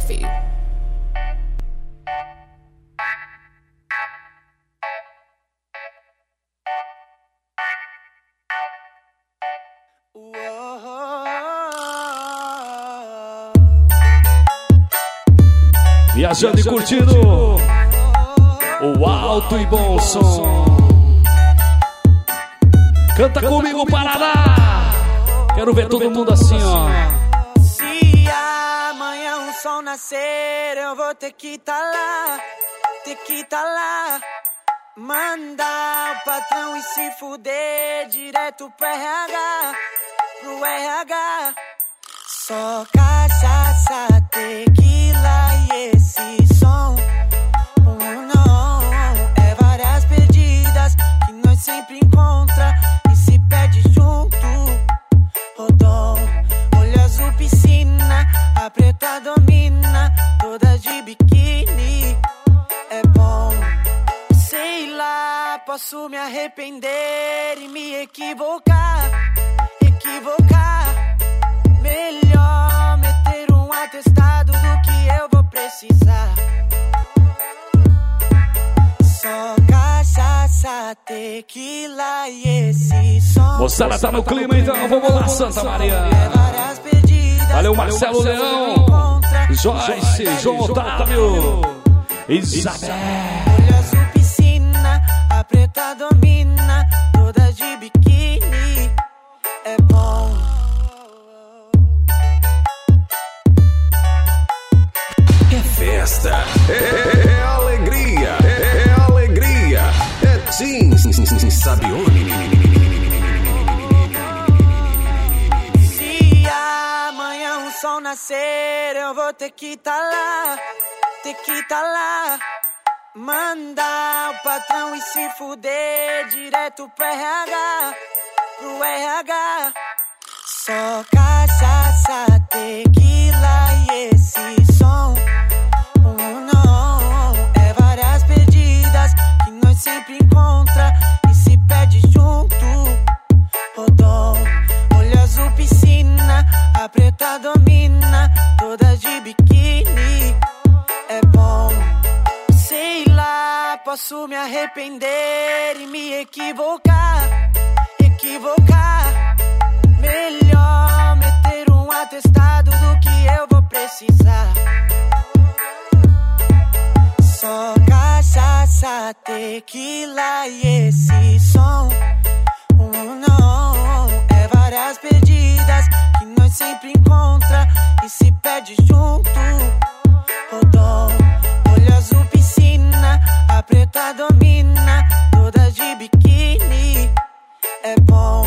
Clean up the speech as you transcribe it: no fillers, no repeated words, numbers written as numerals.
filho. Viajando e curtindo o alto e bom som. Canta comigo, Paraná. Quero ver todo mundo assim, ó. Se amanhã o sol nascer, eu vou ter que tá lá, mandar o patrão e se fuder direto pro RH, Só cachaça, tequila e esse som. Não, é várias perdidas que nós sempre encontra e se perde junto. Rodom, olho azul, piscina, a preta domina, todas de biquíni. É bom, sei lá, posso me arrepender e me equivocar. Melhor meter um atestado do que eu vou precisar. Só cachaça, tequila e esse som. Moçada, tá no clima, então vamos lá, Santa Maria. Valeu, Marcelo Leão, Joyce, João Otávio, Isabel. Olho azul, piscina, a preta domina, todas de biquíni. É bom. É festa, é alegria, é alegria, é sim, sabe onde? Se amanhã o sol nascer, eu vou ter que tá lá, mandar o patrão e se fuder direto pro RH, Só cachaça, tequila e esse som. Não, é várias perdidas que nós sempre encontra e se perde junto. Rodom, olho azul, piscina, a preta domina, todas de biquíni. É bom, sei lá, posso me arrepender e me equivocar. Melhor meter um atestado do que eu vou precisar. Só cachaça, tequila e esse som. Não, é várias perdidas que nós sempre encontra e se perde junto. Rodom, olho azul, piscina, a preta domina, todas de biquíni. É bom.